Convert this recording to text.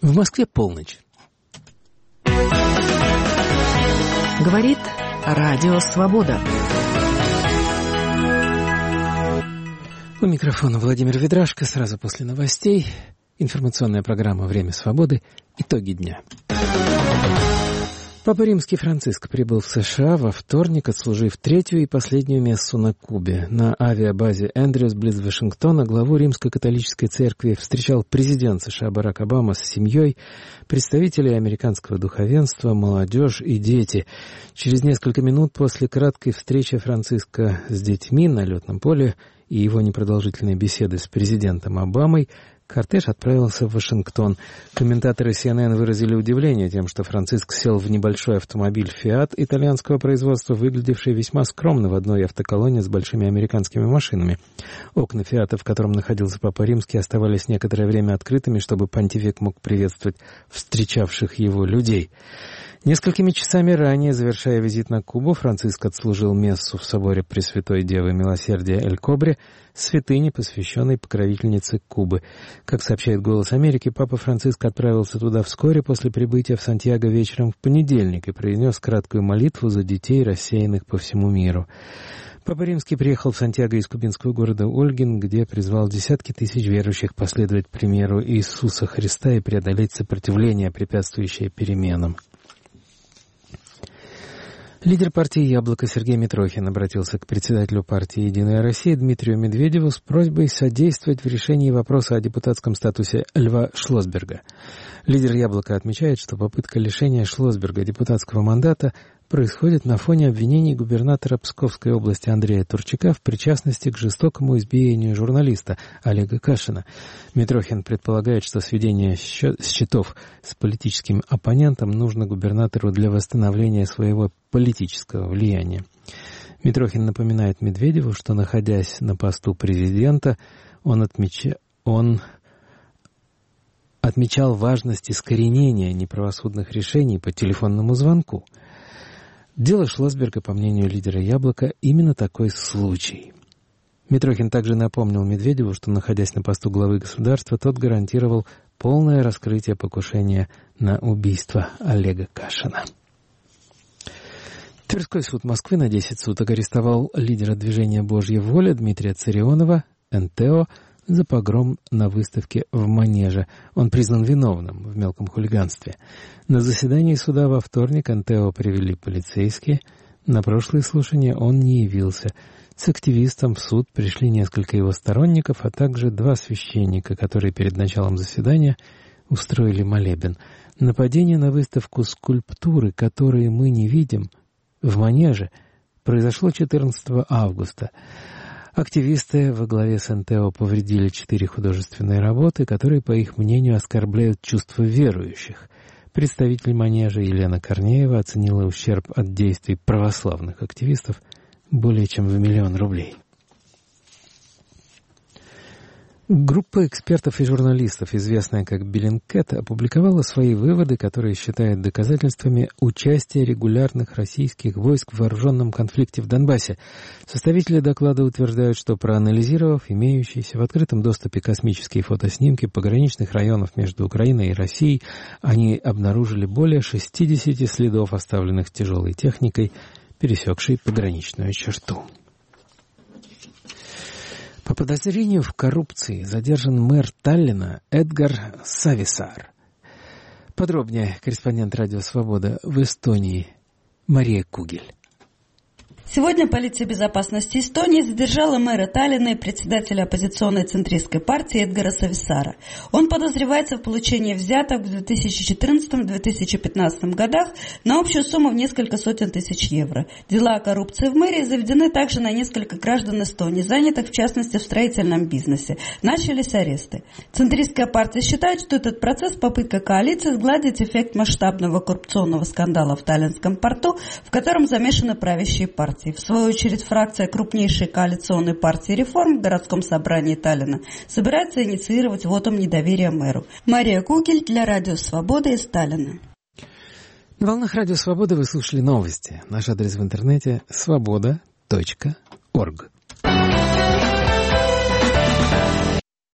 В Москве полночь. Говорит Радио Свобода. У микрофона Владимир Ведрашко. Сразу после новостей информационная программа «Время свободы». Итоги дня. Папа Римский Франциск прибыл в США во вторник, отслужив третью и последнюю мессу на Кубе. На авиабазе Эндрюс близ Вашингтона главу Римской католической церкви встречал президент США Барак Обама с семьей, представители американского духовенства, молодежь и дети. Через несколько минут после краткой встречи Франциска с детьми на летном поле и его непродолжительной беседы с президентом Обамой кортеж отправился в Вашингтон. Комментаторы CNN выразили удивление тем, что Франциск сел в небольшой автомобиль «Фиат» итальянского производства, выглядевший весьма скромно в одной автоколонне с большими американскими машинами. Окна «Фиата», в котором находился Папа Римский, оставались некоторое время открытыми, чтобы понтифик мог приветствовать встречавших его людей. Несколькими часами ранее, завершая визит на Кубу, Франциск отслужил мессу в соборе Пресвятой Девы Милосердия Эль-Кобре, святыне, посвященной покровительнице Кубы. Как сообщает «Голос Америки», Папа Франциск отправился туда вскоре после прибытия в Сантьяго вечером в понедельник и произнес краткую молитву за детей, рассеянных по всему миру. Папа Римский приехал в Сантьяго из кубинского города Ольгин, где призвал десятки тысяч верующих последовать примеру Иисуса Христа и преодолеть сопротивление, препятствующее переменам. Лидер партии «Яблоко» Сергей Митрохин обратился к председателю партии «Единая Россия» Дмитрию Медведеву с просьбой содействовать в решении вопроса о депутатском статусе Льва Шлосберга. Лидер «Яблока» отмечает, что попытка лишения Шлосберга депутатского мандата происходит на фоне обвинений губернатора Псковской области Андрея Турчака в причастности к жестокому избиению журналиста Олега Кашина. Митрохин предполагает, что сведение счетов с политическим оппонентом нужно губернатору для восстановления своего политического влияния. Митрохин напоминает Медведеву, что, находясь на посту президента, он отмечал важность искоренения неправосудных решений по телефонному звонку. Дело Шлосберга, по мнению лидера «Яблока», именно такой случай. Митрохин также напомнил Медведеву, что, находясь на посту главы государства, тот гарантировал полное раскрытие покушения на убийство Олега Кашина. Тверской суд Москвы на 10 суток арестовал лидера движения «Божья воля» Дмитрия Царионова, НТО, за погром на выставке в Манеже. Он признан виновным в мелком хулиганстве. На заседании суда во вторник НТО привели полицейские. На прошлые слушания он не явился. С активистом в суд пришли несколько его сторонников, а также два священника, которые перед началом заседания устроили молебен. Нападение на выставку скульптуры, которые мы не видим, в Манеже, произошло 14 августа. Активисты во главе с НТО повредили 4 художественные работы, которые, по их мнению, оскорбляют чувства верующих. Представитель Манежа Елена Корнеева оценила ущерб от действий православных активистов более чем в 1 миллион рублей. Группа экспертов и журналистов, известная как Bellingcat, опубликовала свои выводы, которые считают доказательствами участия регулярных российских войск в вооруженном конфликте в Донбассе. Составители доклада утверждают, что, проанализировав имеющиеся в открытом доступе космические фотоснимки пограничных районов между Украиной и Россией, они обнаружили более 60 следов, оставленных тяжелой техникой, пересекшей пограничную черту. По подозрению в коррупции задержан мэр Таллина Эдгар Сависар. Подробнее корреспондент «Радио Свобода» в Эстонии Мария Кугель. Сегодня полиция безопасности Эстонии задержала мэра Таллина и председателя оппозиционной центристской партии Эдгара Сависара. Он подозревается в получении взяток в 2014-2015 годах на общую сумму в несколько сотен тысяч евро. Дела о коррупции в мэрии заведены также на несколько граждан Эстонии, занятых в частности в строительном бизнесе. Начались аресты. Центристская партия считает, что этот процесс – попытка коалиции сгладить эффект масштабного коррупционного скандала в Таллинском порту, в котором замешаны правящие партии. В свою очередь, фракция крупнейшей коалиционной партии «Реформ» в городском собрании Таллина собирается инициировать вотум недоверия мэру. Мария Кугель для Радио Свобода из Таллина. На волнах Радио Свобода вы слушали новости. Наш адрес в интернете – svoboda.org.